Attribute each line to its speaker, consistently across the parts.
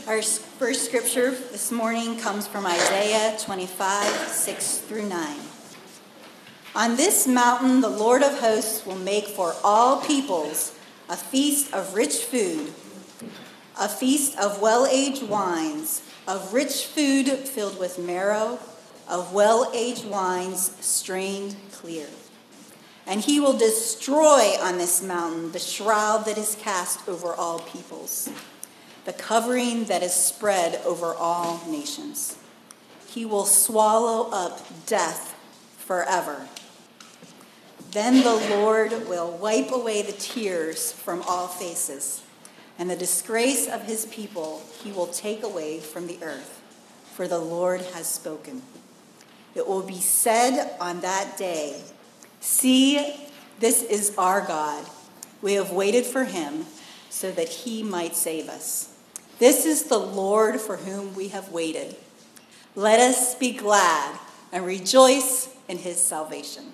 Speaker 1: Our first scripture this morning comes from Isaiah 25, 6 through 9. On this mountain the Lord of hosts will make for all peoples a feast of rich food, a feast of well-aged wines, of rich food filled with marrow, of well-aged wines strained clear. And he will destroy on this mountain the shroud that is cast over all peoples, the covering that is spread over all nations. He will swallow up death forever. Then the Lord will wipe away the tears from all faces, and the disgrace of his people he will take away from the earth, for the Lord has spoken. It will be said on that day, "See, this is our God. We have waited for him so that he might save us. This is the Lord for whom we have waited. Let us be glad and rejoice in his salvation."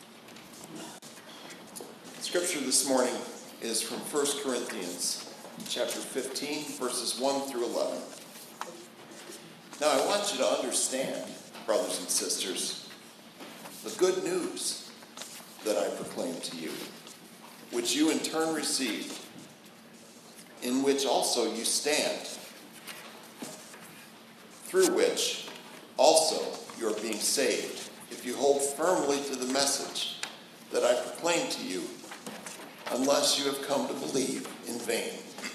Speaker 2: Scripture this morning is from 1 Corinthians chapter 15, verses 1 through 11. Now I want you to understand, brothers and sisters, the good news that I proclaim to you, which you in turn received, in which also you stand, through which also you are being saved, if you hold firmly to the message that I proclaim to you, unless you have come to believe in vain.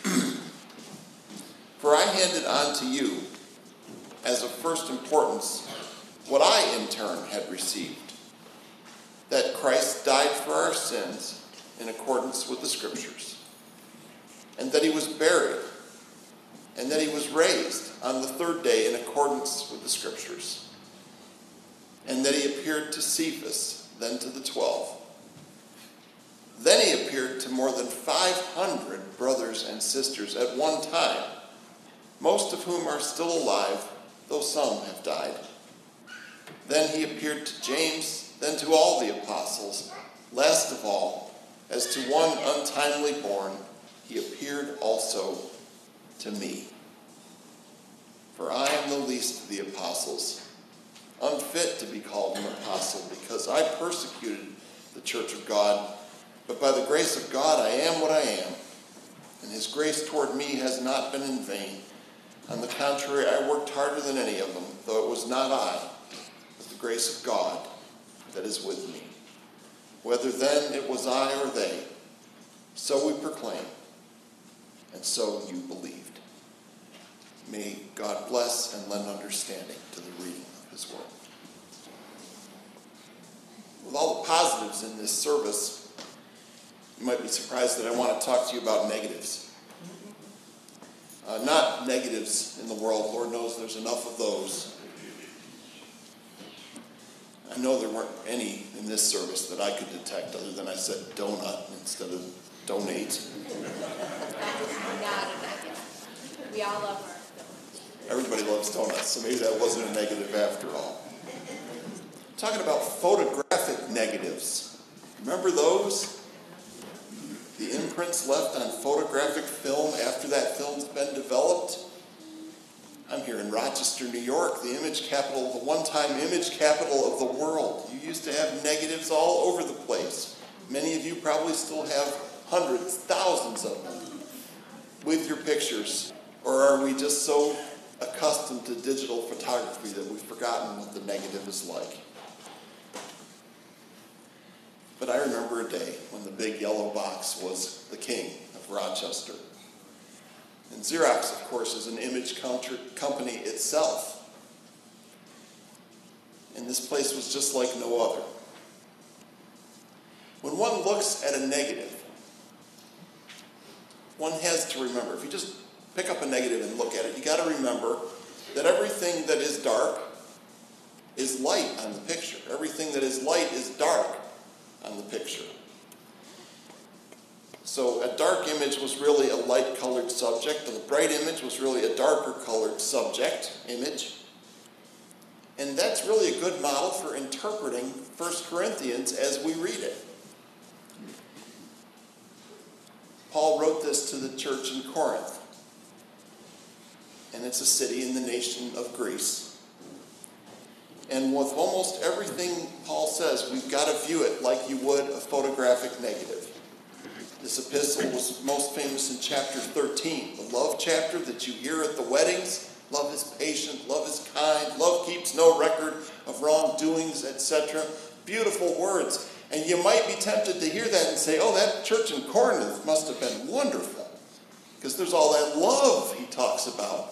Speaker 2: For I handed on to you, as of first importance, what I in turn had received, that Christ died for our sins in accordance with the Scriptures, and that he was buried, and that he was raised on the third day in accordance with the Scriptures, and that he appeared to Cephas, then to the 12. Then he appeared to more than 500 brothers and sisters at one time, most of whom are still alive, though some have died. Then he appeared to James, then to all the apostles. Last of all, as to one untimely born, he appeared also to me. For I am the least of the apostles, unfit to be called an apostle, because I persecuted the church of God. But by the grace of God I am what I am, and his grace toward me has not been in vain. On the contrary, I worked harder than any of them, though it was not I, but the grace of God that is with me. Whether then it was I or they, so we proclaim, and so you believed. May God bless and lend understanding to the reading of his word. With all the positives in this service, you might be surprised that I want to talk to you about negatives. Not negatives in the world. Lord knows there's enough of those. I know there weren't any in this service that I could detect other than I said donut instead of donate.
Speaker 3: We all love our donuts.
Speaker 2: Everybody loves donuts, so maybe that wasn't a negative after all. Talking about photographic negatives. Remember those? The imprints left on photographic film after that film's been developed. I'm here in Rochester, New York, the image capital, the one-time image capital of the world. You used to have negatives all over the place. Many of you probably still have hundreds, thousands of them with your pictures. Or are we just so accustomed to digital photography that we've forgotten what the negative is like? But I remember a day when the big yellow box was the king of Rochester. And Xerox, of course, is an image company itself. And this place was just like no other. When one looks at a negative, one has to remember, if you just pick up a negative and look at it, you got to remember that everything that is dark is light on the picture. Everything that is light is dark on the picture. So a dark image was really a light-colored subject, and a bright image was really a darker-colored subject, image. And that's really a good model for interpreting 1 Corinthians as we read it. Paul wrote this to the church in Corinth. it's a city in the nation of Greece. And with almost everything Paul says, we've got to view it like you would a photographic negative. This epistle was most famous in chapter 13, the love chapter that you hear at the weddings. Love is patient, love is kind, love keeps no record of wrongdoings, etc. Beautiful words. And you might be tempted to hear that and say, oh, that church in Corinth must have been wonderful, because there's all that love he talks about.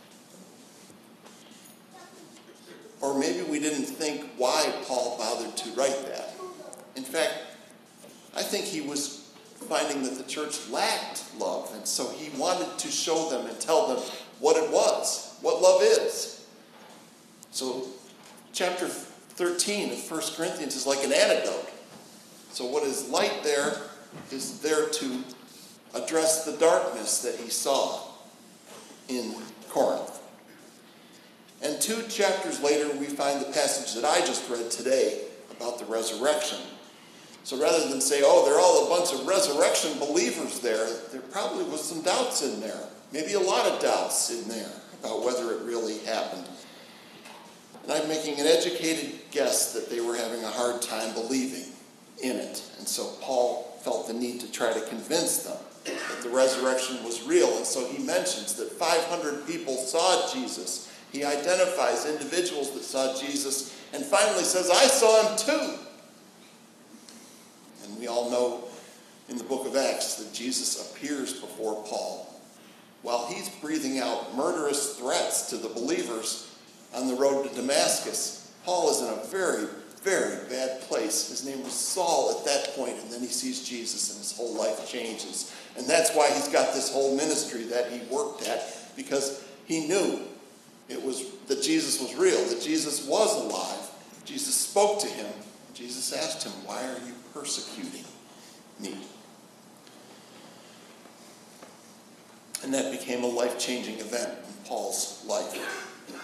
Speaker 2: Or maybe we didn't think why Paul bothered to write that. In fact, I think he was finding that the church lacked love, and so he wanted to show them and tell them what it was, what love is. So chapter 13 of 1 Corinthians is like an antidote. So what is light there is there to address the darkness that he saw in Corinth. And 2 chapters later, we find the passage that I just read today about the resurrection. So rather than say, oh, they're all a bunch of resurrection believers there probably was some doubts in there. Maybe a lot of doubts in there about whether it really happened. And I'm making an educated guess that they were having a hard time believing in it. And so Paul felt the need to try to convince them that the resurrection was real. And so he mentions that 500 people saw Jesus. He identifies individuals that saw Jesus and finally says, I saw him too. And we all know in the book of Acts that Jesus appears before Paul while he's breathing out murderous threats to the believers on the road to Damascus. Paul is in a very, very bad place. His name was Saul at that point, and then he sees Jesus and his whole life changes. And that's why he's got this whole ministry that he worked at, because he knew it was that Jesus was real, that Jesus was alive. Jesus spoke to him. Jesus asked him, why are you persecuting me? And that became a life-changing event in Paul's life.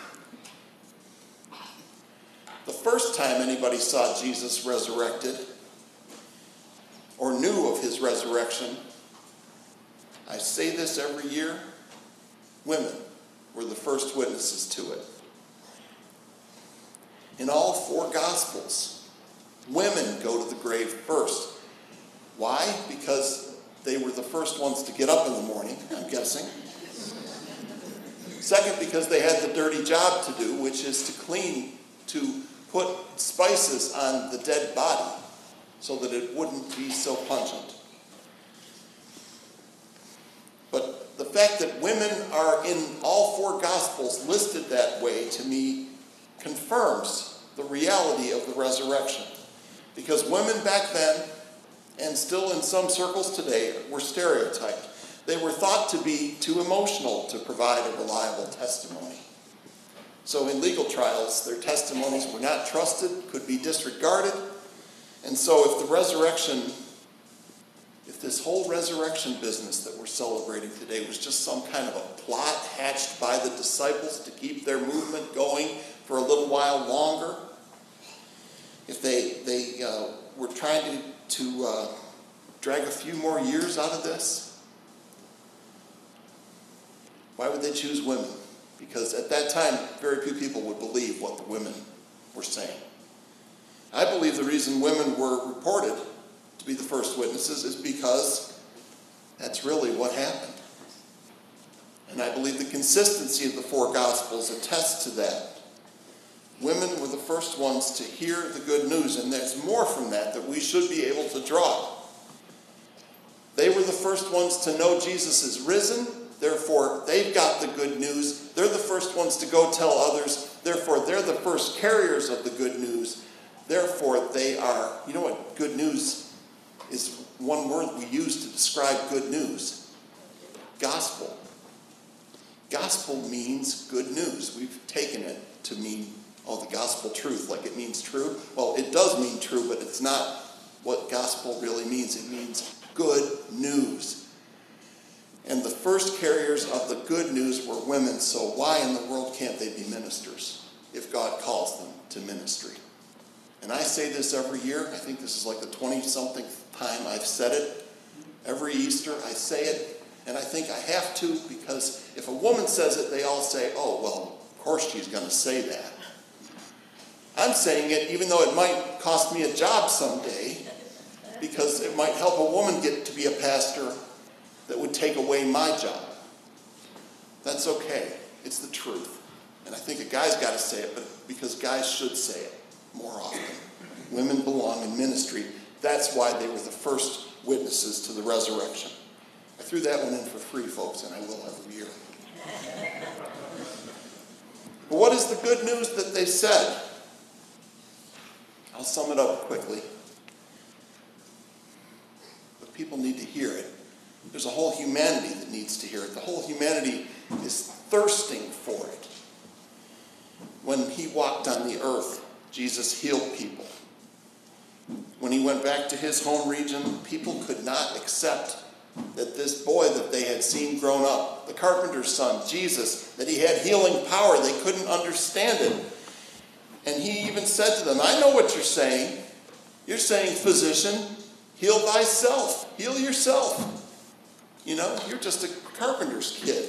Speaker 2: The first time anybody saw Jesus resurrected or knew of his resurrection, I say this every year, women were the first witnesses to it. In all 4 Gospels, women go to the grave first. Why? Because they were the first ones to get up in the morning, I'm guessing. Second, because they had the dirty job to do, which is to put spices on the dead body so that it wouldn't be so pungent. But the fact that women are in all 4 Gospels listed that way, to me, confirms the reality of the resurrection. Because women back then, and still in some circles today, were stereotyped. They were thought to be too emotional to provide a reliable testimony. So in legal trials, their testimonies were not trusted, could be disregarded. And so if this whole resurrection business that we're celebrating today was just some kind of a plot hatched by the disciples to keep their movement going for a little while longer, if they were trying to drag a few more years out of this, why would they choose women? Because at that time, very few people would believe what the women were saying. I believe the reason women were reported to be the first witnesses is because that's really what happened. And I believe the consistency of the 4 Gospels attests to that. Women were the first ones to hear the good news, and there's more from that we should be able to draw. They were the first ones to know Jesus is risen, therefore they've got the good news. They're the first ones to go tell others, therefore they're the first carriers of the good news. Therefore they are, you know what good news is? One word we use to describe good news. Gospel. Gospel means good news. We've taken it to mean, the gospel truth, like it means true. Well, it does mean true, but it's not what gospel really means. It means good news. And the first carriers of the good news were women, so why in the world can't they be ministers if God calls them to ministry? And I say this every year. I think this is like the 20-something time I've said it. Every Easter I say it, and I think I have to, because if a woman says it, they all say, oh, well, of course she's going to say that. I'm saying it even though it might cost me a job someday, because it might help a woman get to be a pastor that would take away my job. That's okay. It's the truth. And I think a guy's got to say it, but because guys should say it more often. Women belong in ministry. That's why they were the first witnesses to the resurrection. I threw that one in for free, folks, and I will every year. But what is the good news that they said? I'll sum it up quickly. But people need to hear it. There's a whole humanity that needs to hear it. The whole humanity is thirsting for it. When he walked on the earth, Jesus healed people. When he went back to his home region, people could not accept that this boy that they had seen grown up, the carpenter's son, Jesus, that he had healing power. They couldn't understand it. And he even said to them, I know what you're saying. You're saying, physician, heal thyself. Heal yourself. You know, you're just a carpenter's kid.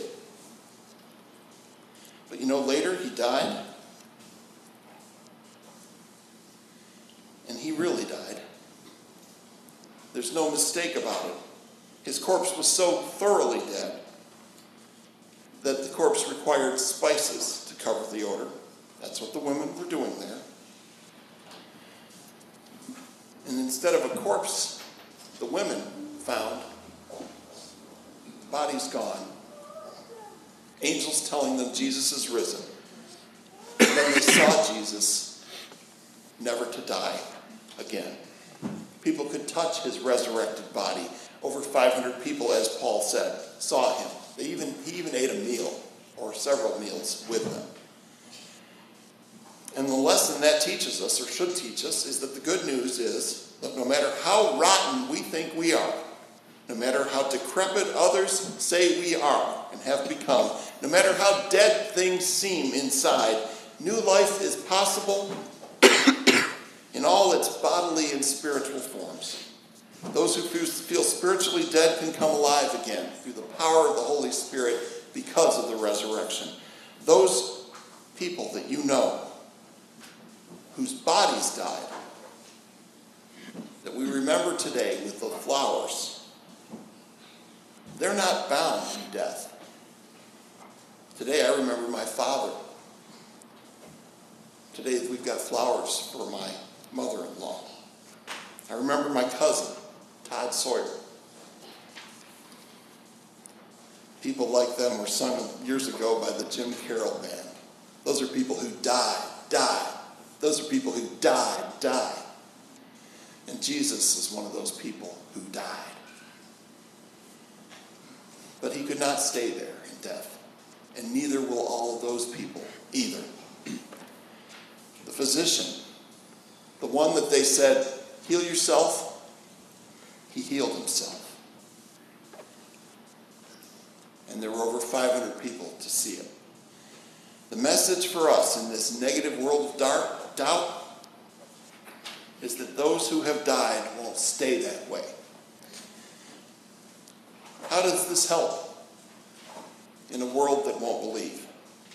Speaker 2: But you know, later he died. And he really died. There's no mistake about it. His corpse was so thoroughly dead that the corpse required spices to cover the odor. That's what the women were doing there. And instead of a corpse, the women found body's gone. Angels telling them Jesus is risen. And then they saw Jesus never to die again. People could touch his resurrected body. Over 500 people, as Paul said, saw him. He even ate a meal or several meals with them. And the lesson that teaches us, or should teach us, is that the good news is that no matter how rotten we think we are, no matter how decrepit others say we are and have become, no matter how dead things seem inside, new life is possible in all its bodily and spiritual forms. Those who feel spiritually dead can come alive again through the power of the Holy Spirit because of the resurrection. Those people that you know, whose bodies died, that we remember today with the flowers, they're not bound in death. Today I remember my father. Today we've got flowers for my mother-in-law. I remember my cousin, Todd Sawyer. People like them were sung years ago by the Jim Carroll Band. Those are people who died. Those are people who died. And Jesus is one of those people who died. But he could not stay there in death. And neither will all of those people either. The physician, the one that they said, heal yourself, he healed himself. And there were over 500 people to see it. The message for us in this negative world of doubt is that those who have died won't stay that way. How does this help in a world that won't believe?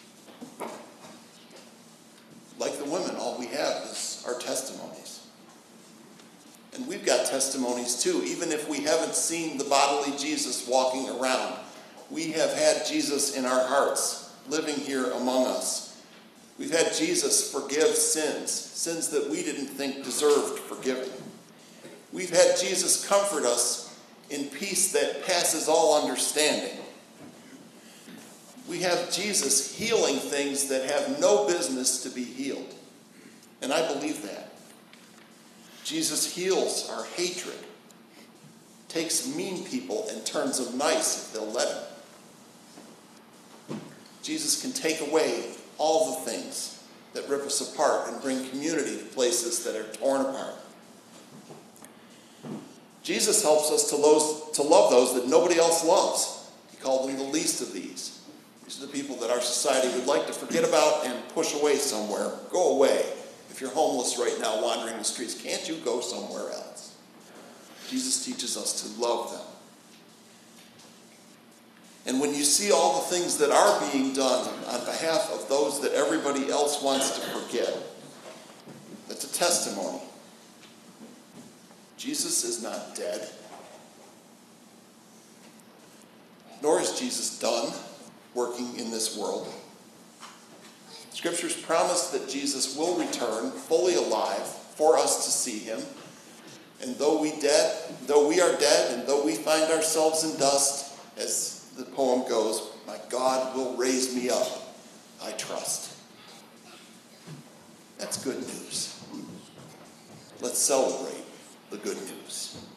Speaker 2: Like the women, all we have is our testimonies. And we've got testimonies too, even if we haven't seen the bodily Jesus walking around. We have had Jesus in our hearts, living here among us. We've had Jesus forgive sins that we didn't think deserved forgiving. We've had Jesus comfort us in peace that passes all understanding. We have Jesus healing things that have no business to be healed. And I believe that. Jesus heals our hatred, takes mean people and turns them nice if they'll let him. Jesus can take away all the things that rip us apart and bring community to places that are torn apart. Jesus helps us to love those that nobody else loves. He called them the least of these. These are the people that our society would like to forget about and push away somewhere. Go away. If you're homeless right now wandering the streets, can't you go somewhere else? Jesus teaches us to love them. And when you see all the things that are being done on behalf of those that everybody else wants to forget, that's a testimony. Jesus is not dead. Nor is Jesus done working in this world. Scriptures promise that Jesus will return fully alive for us to see him. And though we are dead, and though we find ourselves in dust, as the poem goes, my God will raise me up, I trust. That's good news. Let's celebrate the good news.